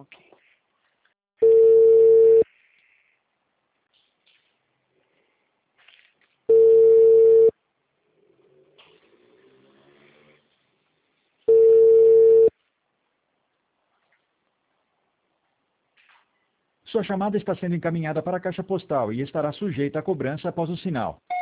Ok. Sua chamada está sendo encaminhada para a caixa postal e estará sujeita a cobrança após o sinal.